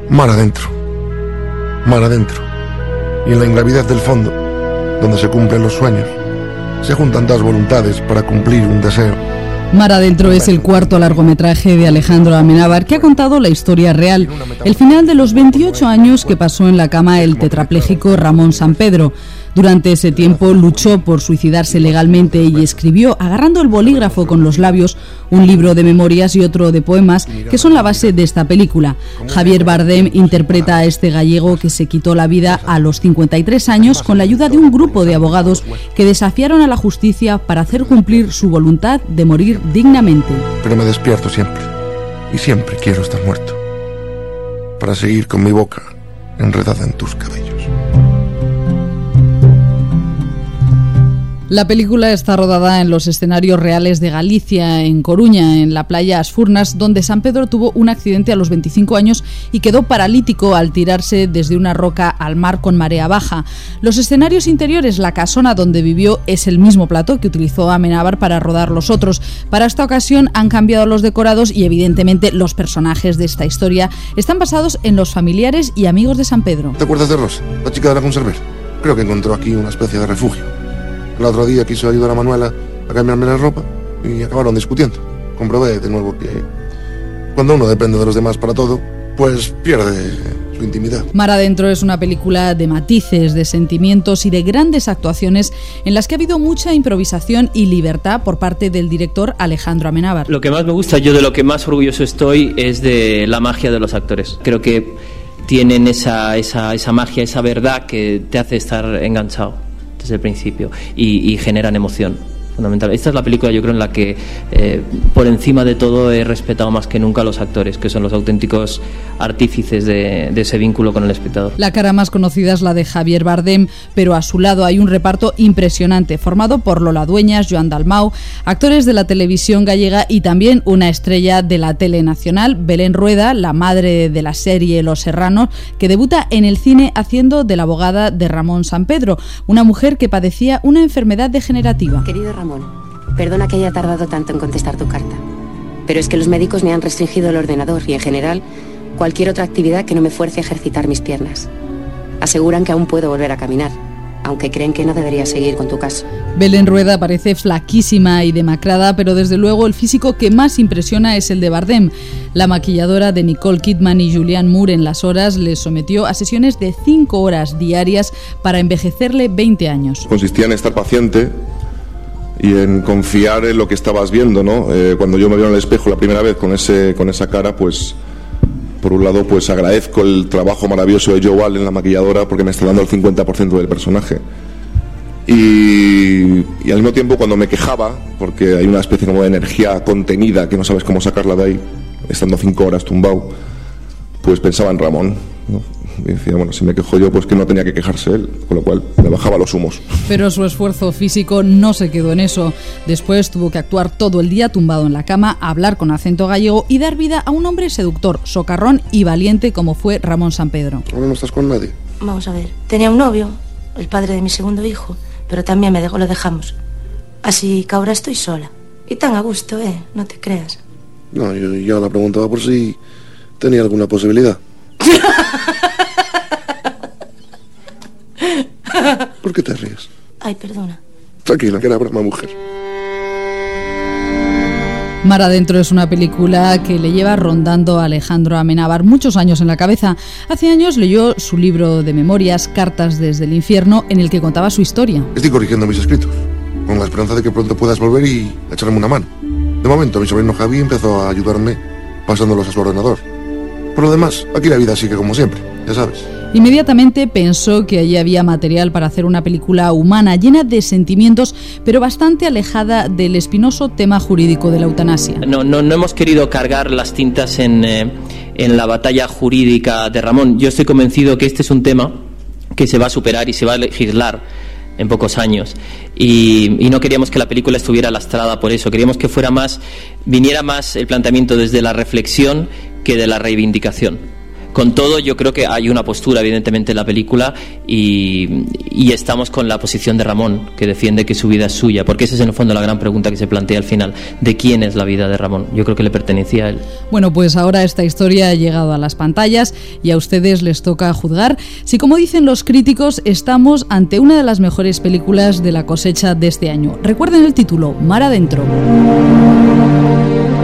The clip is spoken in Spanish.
Mar adentro. Mar adentro. Y en la ingravidez del fondo, donde se cumplen los sueños, se juntan dos voluntades para cumplir un deseo. Mar adentro es el cuarto largometraje de Alejandro Amenábar, que ha contado la historia real, el final de los 28 años que pasó en la cama el tetrapléjico Ramón Sampedro. Durante ese tiempo luchó por suicidarse legalmente y escribió, agarrando el bolígrafo con los labios, un libro de memorias y otro de poemas que son la base de esta película. Javier Bardem interpreta a este gallego que se quitó la vida a los 53 años con la ayuda de un grupo de abogados que desafiaron a la justicia para hacer cumplir su voluntad de morir dignamente. Pero me despierto siempre, y siempre quiero estar muerto, para seguir con mi boca enredada en tus cabellos. La película está rodada en los escenarios reales de Galicia, en Coruña, en la playa As Furnas, donde Sampedro tuvo un accidente a los 25 años y quedó paralítico al tirarse desde una roca al mar con marea baja. Los escenarios interiores, la casona donde vivió, es el mismo plató que utilizó Amenábar para rodar los otros. Para esta ocasión han cambiado los decorados y evidentemente los personajes de esta historia están basados en los familiares y amigos de Sampedro. ¿Te acuerdas de Rosa, la chica de la conserver? Creo que encontró aquí una especie de refugio. El otro día quiso ayudar a Manuela a cambiarme la ropa y acabaron discutiendo. Comprobé de nuevo que cuando uno depende de los demás para todo, pues pierde su intimidad. Mar adentro es una película de matices, de sentimientos y de grandes actuaciones en las que ha habido mucha improvisación y libertad por parte del director Alejandro Amenábar. Lo que más me gusta, yo de lo que más orgulloso estoy, es de la magia de los actores. Creo que tienen esa magia, esa verdad que te hace estar enganchado desde el principio y generan emoción, fundamental. Esta es la película, yo creo, en la que por encima de todo he respetado más que nunca a los actores, que son los auténticos artífices de ese vínculo con el espectador. La cara más conocida es la de Javier Bardem, pero a su lado hay un reparto impresionante, formado por Lola Dueñas, Joan Dalmau, actores de la televisión gallega y también una estrella de la tele nacional, Belén Rueda, la madre de la serie Los Serranos, que debuta en el cine haciendo de la abogada de Ramón Sampedro, una mujer que padecía una enfermedad degenerativa. Querido Ramón, perdona que haya tardado tanto en contestar tu carta, pero es que los médicos me han restringido el ordenador y, en general, cualquier otra actividad que no me fuerce a ejercitar mis piernas. Aseguran que aún puedo volver a caminar, aunque creen que no debería seguir con tu caso. Belén Rueda parece flaquísima y demacrada, pero desde luego el físico que más impresiona es el de Bardem. La maquilladora de Nicole Kidman y Julianne Moore en Las Horas le sometió a sesiones de 5 horas diarias para envejecerle 20 años. Consistía en estar paciente y en confiar en lo que estabas viendo, ¿no? Cuando yo me veo en el espejo la primera vez con esa cara, pues por un lado pues agradezco el trabajo maravilloso de Joe Allen, la maquilladora, porque me está dando el 50% del personaje. Y al mismo tiempo, cuando me quejaba, porque hay una especie como de energía contenida que no sabes cómo sacarla de ahí, estando 5 horas tumbado, pues pensaba en Ramón, ¿no? Y decía, bueno, si me quejo yo, pues que no tenía que quejarse él, con lo cual me bajaba los humos. Pero su esfuerzo físico no se quedó en eso. Después tuvo que actuar todo el día tumbado en la cama, hablar con acento gallego y dar vida a un hombre seductor, socarrón y valiente como fue Ramón Sampedro. ¿Ahora no estás con nadie? Vamos a ver, tenía un novio, el padre de mi segundo hijo, pero también lo dejamos. Así que ahora estoy sola. Y tan a gusto, no te creas. No, yo la preguntaba por si tenía alguna posibilidad. ¿Por qué te ríes? Ay, perdona. Tranquila, que era broma, mujer. Mar adentro es una película que le lleva rondando a Alejandro Amenábar muchos años en la cabeza. Hace años leyó su libro de memorias, Cartas desde el infierno, en el que contaba su historia. Estoy corrigiendo mis escritos, con la esperanza de que pronto puedas volver y echarme una mano. De momento, mi sobrino Javi empezó a ayudarme pasándolos a su ordenador. Por lo demás, aquí la vida sigue como siempre, ya sabes. Inmediatamente pensó que allí había material para hacer una película humana, llena de sentimientos, pero bastante alejada del espinoso tema jurídico de la eutanasia. No hemos querido cargar las tintas en la batalla jurídica de Ramón. Yo estoy convencido que este es un tema que se va a superar y se va a legislar en pocos años. Y no queríamos que la película estuviera lastrada por eso. Queríamos que viniera más el planteamiento desde la reflexión que de la reivindicación. Con todo, yo creo que hay una postura, evidentemente, en la película y estamos con la posición de Ramón, que defiende que su vida es suya, porque esa es en el fondo la gran pregunta que se plantea al final, ¿de quién es la vida de Ramón? Yo creo que le pertenecía a él. Bueno, pues ahora esta historia ha llegado a las pantallas y a ustedes les toca juzgar si, como dicen los críticos, estamos ante una de las mejores películas de la cosecha de este año. Recuerden el título, Mar Adentro.